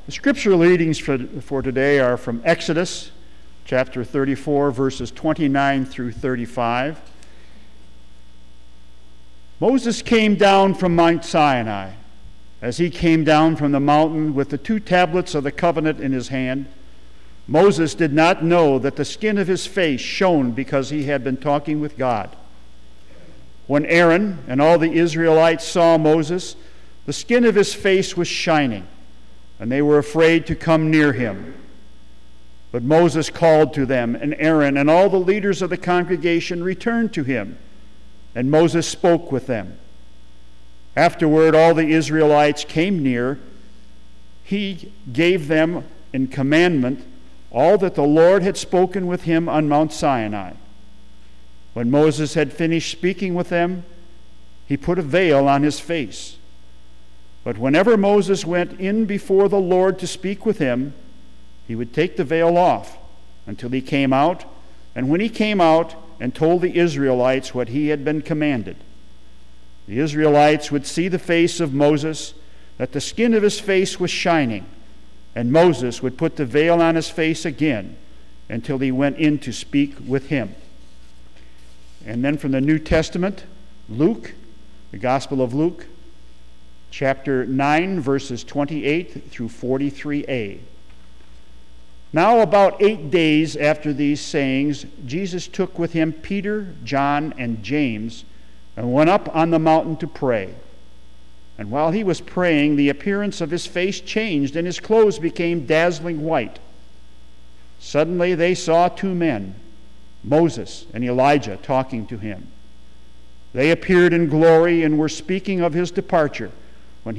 The scripture readings for today are from Exodus chapter 34, verses 29 through 35. Moses came down from Mount Sinai. As he came down from the mountain with the 2 tablets of the covenant in his hand, Moses did not know that the skin of his face shone because he had been talking with God. When Aaron and all the Israelites saw Moses, the skin of his face was shining, and they were afraid to come near him. But Moses called to them, and Aaron and all the leaders of the congregation returned to him, and Moses spoke with them. Afterward, all the Israelites came near. He gave them in commandment all that the Lord had spoken with him on Mount Sinai. When Moses had finished speaking with them, he put a veil on his face. But whenever Moses went in before the Lord to speak with him, he would take the veil off until he came out, and when he came out and told the Israelites what he had been commanded, the Israelites would see the face of Moses, that the skin of his face was shining, and Moses would put the veil on his face again until he went in to speak with him. And then from the New Testament, Luke, the Gospel of Luke, chapter 9, verses 28 through 43a. Now about 8 days after these sayings, Jesus took with him Peter, John, and James, and went up on the mountain to pray. And while he was praying, the appearance of his face changed, and his clothes became dazzling white. Suddenly they saw 2 men, Moses and Elijah, talking to him. They appeared in glory and were speaking of his departure and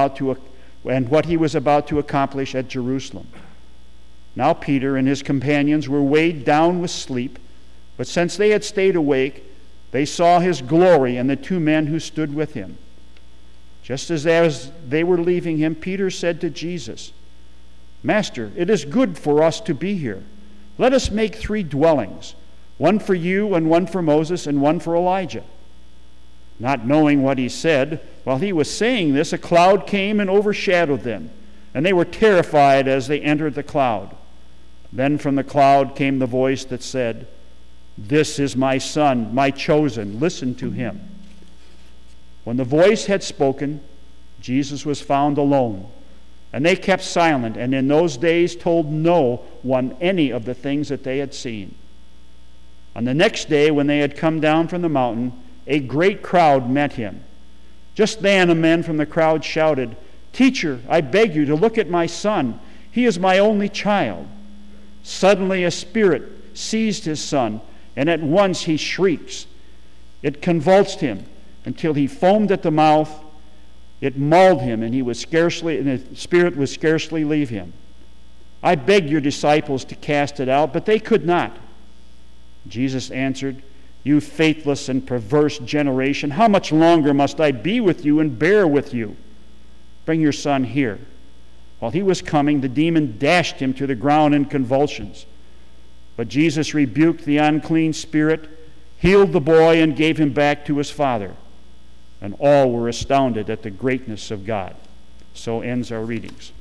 what he was about to accomplish at Jerusalem. Now Peter and his companions were weighed down with sleep, but since they had stayed awake, they saw his glory and the 2 men who stood with him. Just as they were leaving him, Peter said to Jesus, "Master, it is good for us to be here. Let us make 3 dwellings, one for you and one for Moses and one for Elijah." Not knowing what he said, while he was saying this, a cloud came and overshadowed them, and they were terrified as they entered the cloud. Then from the cloud came the voice that said, "This is my Son, my chosen. Listen to him." When the voice had spoken, Jesus was found alone, and they kept silent, and in those days told no one any of the things that they had seen. On the next day, when they had come down from the mountain, a great crowd met him. Just then a man from the crowd shouted, "Teacher, I beg you to look at my son. He is my only child." Suddenly a spirit seized his son, and at once he shrieks. It convulsed him until he foamed at the mouth. It mauled him, and the spirit would scarcely leave him. "I begged your disciples to cast it out, but they could not." Jesus answered, "You faithless and perverse generation, how much longer must I be with you and bear with you? Bring your son here." While he was coming, the demon dashed him to the ground in convulsions. But Jesus rebuked the unclean spirit, healed the boy, and gave him back to his father. And all were astounded at the greatness of God. So ends our readings.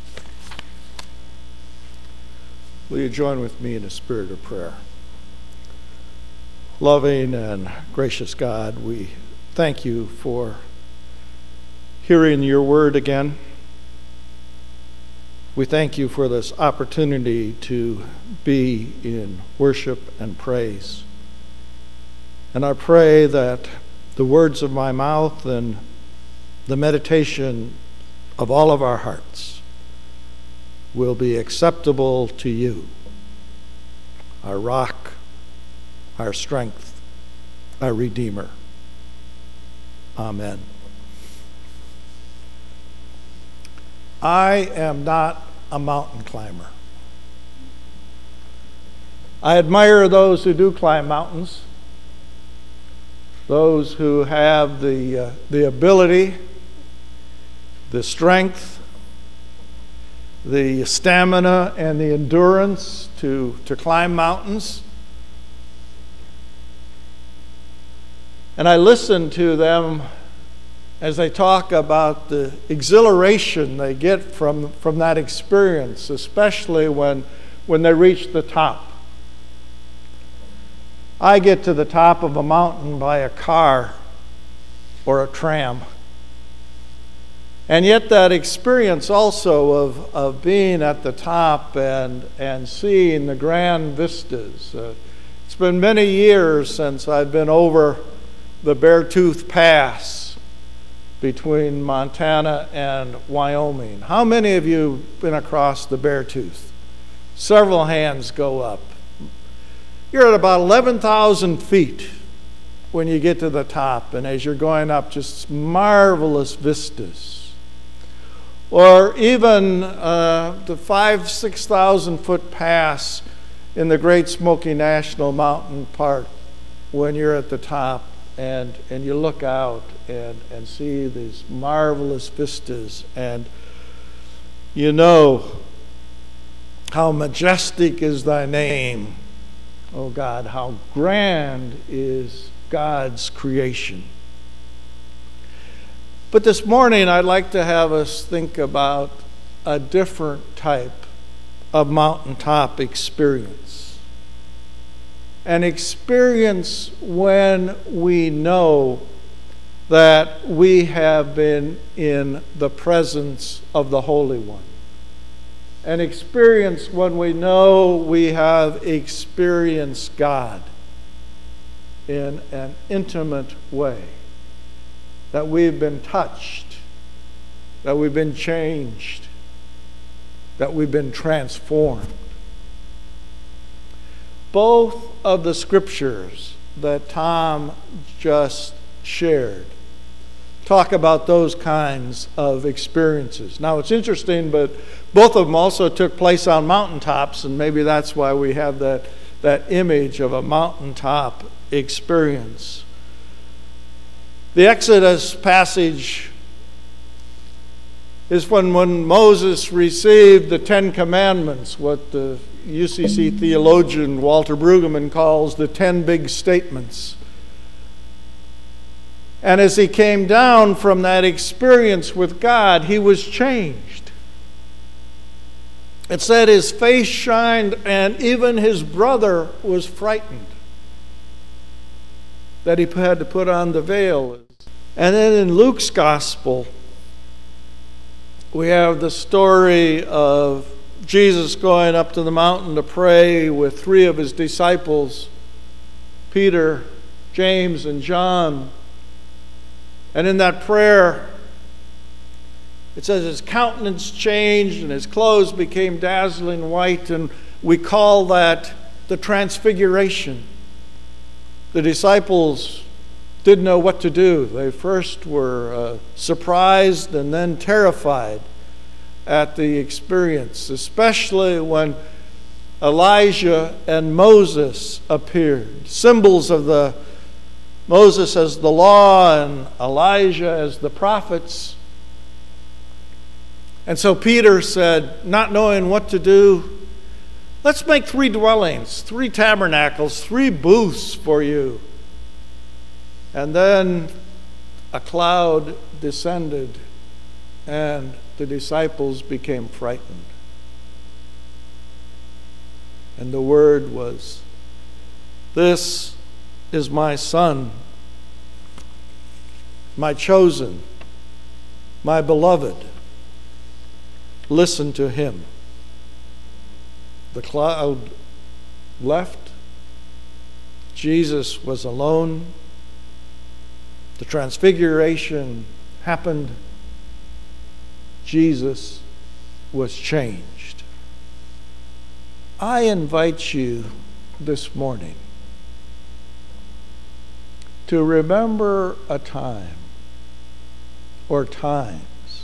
Will you join with me in a spirit of prayer? Loving and gracious God, we thank you for hearing your word again. We thank you for this opportunity to be in worship and praise. And I pray that the words of my mouth and the meditation of all of our hearts will be acceptable to you, our rock, our strength, our Redeemer. Amen. I am not a mountain climber. I admire those who do climb mountains, those who have the ability, the strength, the stamina, and the endurance to climb mountains. And I listen to them as they talk about the exhilaration they get from that experience, especially when they reach the top. I get to the top of a mountain by a car or a tram. And yet that experience also of being at the top and seeing the grand vistas. It's been many years since I've been over the Beartooth Pass between Montana and Wyoming. How many of you have been across the Beartooth? Several hands go up. You're at about 11,000 feet when you get to the top, and as you're going up, just marvelous vistas. Or even the 5,000-6,000 foot pass in the Great Smoky National Mountain Park when you're at the top and you look out and see these marvelous vistas, and you know how majestic is thy name, O God, how grand is God's creation. But this morning, I'd like to have us think about a different type of mountaintop experience. An experience when we know that we have been in the presence of the Holy One. An experience when we know we have experienced God in an intimate way. That we've been touched, that we've been changed, that we've been transformed. Both of the scriptures that Tom just shared talk about those kinds of experiences. Now it's interesting, but both of them also took place on mountaintops, and maybe that's why we have that image of a mountaintop experience. The Exodus passage is when Moses received the Ten Commandments, what the UCC theologian Walter Brueggemann calls the 10 big statements. And as he came down from that experience with God, he was changed. It said his face shined, and even his brother was frightened that he had to put on the veil. And then in Luke's gospel, we have the story of Jesus going up to the mountain to pray with three of his disciples, Peter, James, and John. And in that prayer, it says his countenance changed and his clothes became dazzling white, and we call that the transfiguration. The disciples didn't know what to do. They first were surprised and then terrified at the experience, especially when Elijah and Moses appeared. Symbols of the Moses as the law and Elijah as the prophets. And so Peter said, not knowing what to do, let's make 3 dwellings, 3 tabernacles, 3 booths for you. And then a cloud descended, and the disciples became frightened. And the word was, "This is my son, my chosen, my beloved. Listen to him." The cloud left. Jesus was alone. The transfiguration happened. Jesus was changed. I invite you this morning to remember a time or times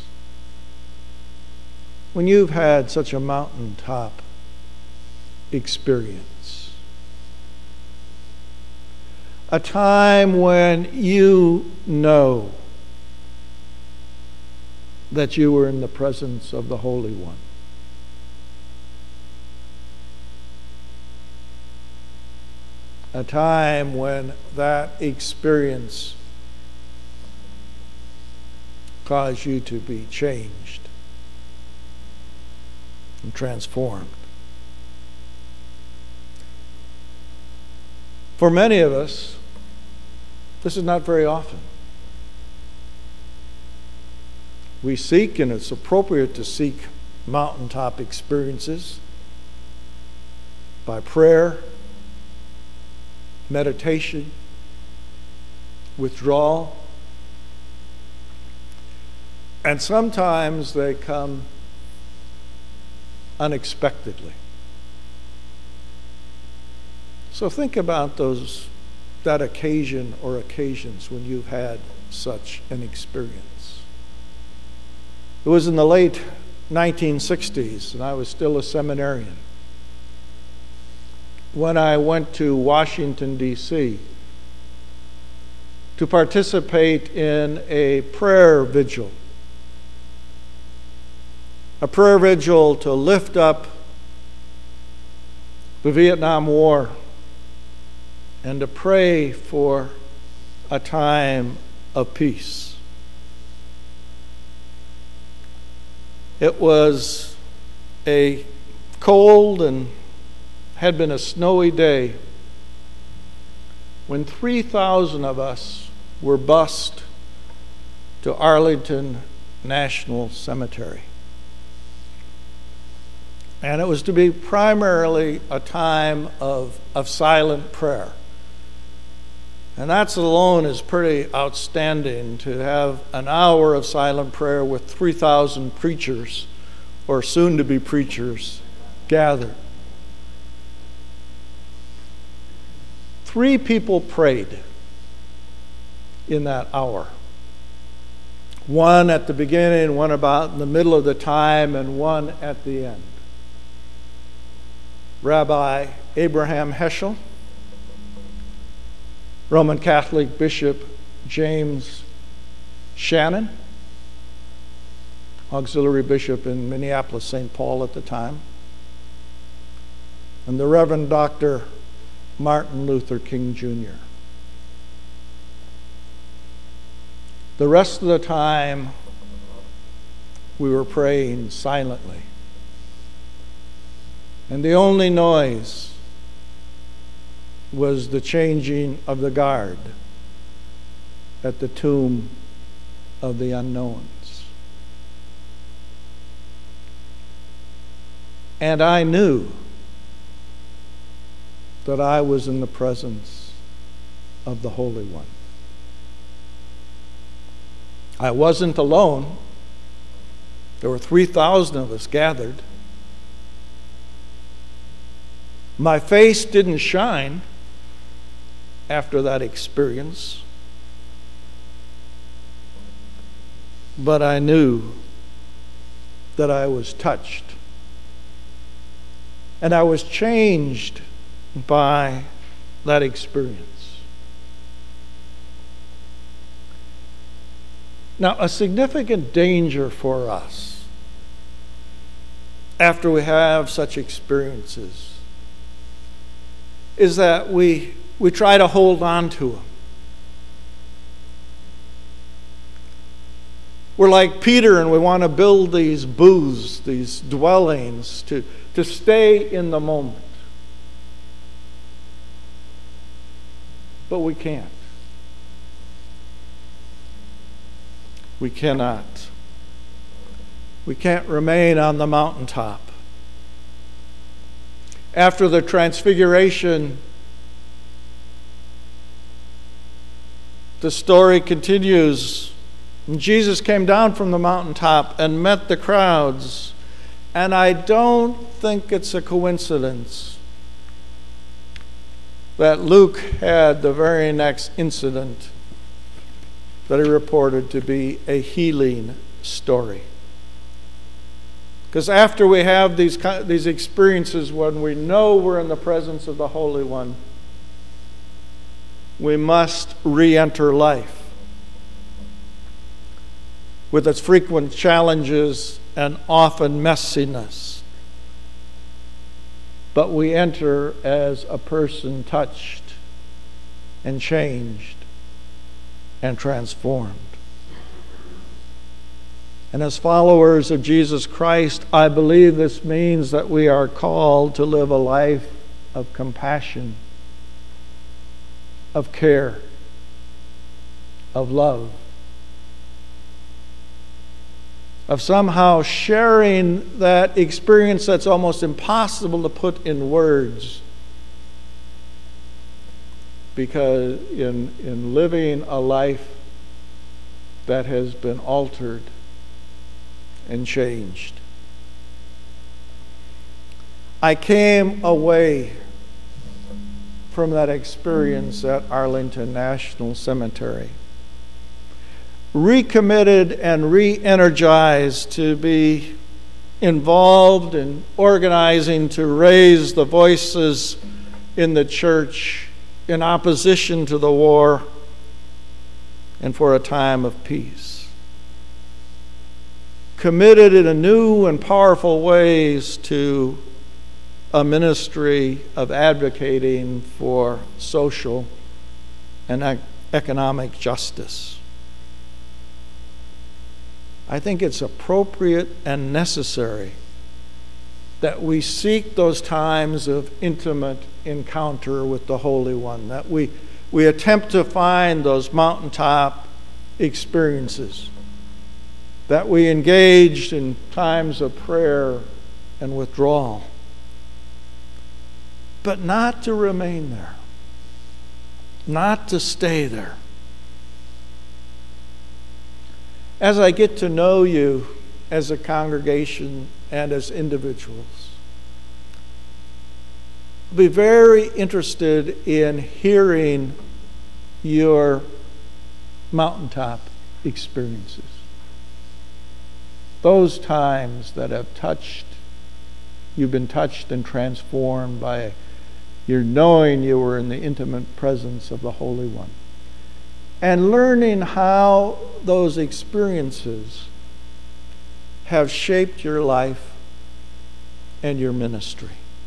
when you've had such a mountaintop experience. A time when you know that you were in the presence of the Holy One. A time when that experience cause you to be changed and transformed. For many of us, this is not very often. We seek, and it's appropriate to seek, mountaintop experiences by prayer, meditation, withdrawal. And sometimes they come unexpectedly. So think about that occasion or occasions when you've had such an experience. It was in the late 1960s, and I was still a seminarian, when I went to Washington, D.C. to participate in a prayer vigil. A prayer vigil to lift up the Vietnam War and to pray for a time of peace. It was a cold and had been a snowy day when 3,000 of us were bused to Arlington National Cemetery. And it was to be primarily a time of silent prayer. And that alone is pretty outstanding, to have an hour of silent prayer with 3,000 preachers, or soon-to-be preachers, gathered. 3 people prayed in that hour. One at the beginning, one about in the middle of the time, and one at the end. Rabbi Abraham Heschel, Roman Catholic Bishop James Shannon, auxiliary bishop in Minneapolis, St. Paul at the time, and the Reverend Dr. Martin Luther King Jr. The rest of the time, we were praying silently. And the only noise was the changing of the guard at the tomb of the unknowns. And I knew that I was in the presence of the Holy One. I wasn't alone. There were 3,000 of us gathered. My face didn't shine after that experience, but I knew that I was touched, and I was changed by that experience. Now, a significant danger for us after we have such experiences is that we try to hold on to them. We're like Peter, and we want to build these booths, these dwellings, to stay in the moment. But we can't. We cannot. We can't remain on the mountaintop. After the transfiguration, the story continues. Jesus came down from the mountaintop and met the crowds. And I don't think it's a coincidence that Luke had the very next incident that he reported to be a healing story. Because after we have these experiences when we know we're in the presence of the Holy One, we must re-enter life with its frequent challenges and often messiness. But we enter as a person touched and changed and transformed. And as followers of Jesus Christ, I believe this means that we are called to live a life of compassion, of care, of love, of somehow sharing that experience that's almost impossible to put in words. Because in living a life that has been altered and changed. I came away from that experience at Arlington National Cemetery, recommitted and re-energized to be involved in organizing to raise the voices in the church in opposition to the war and for a time of peace. Committed in a new and powerful ways to a ministry of advocating for social and economic justice. I think it's appropriate and necessary that we seek those times of intimate encounter with the Holy One, that we attempt to find those mountaintop experiences, that we engage in times of prayer and withdrawal, but not to remain there, not to stay there. As I get to know you as a congregation and as individuals, I'll be very interested in hearing your mountaintop experiences. Those times that have you've been touched and transformed by your knowing you were in the intimate presence of the Holy One. And learning how those experiences have shaped your life and your ministry.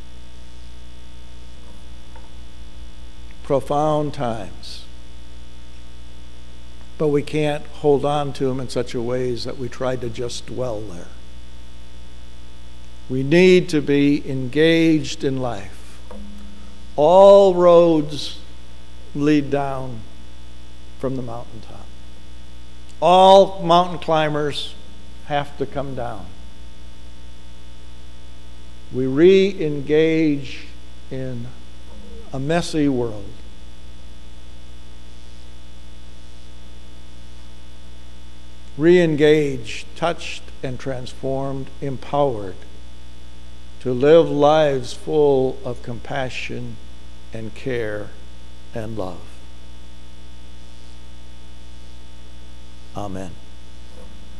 Profound times. But we can't hold on to them in such a ways that we try to just dwell there. We need to be engaged in life. All roads lead down from the mountaintop. All mountain climbers have to come down. We re-engage in a messy world. Re-engage, touched and transformed, empowered to live lives full of compassion and care and love. Amen.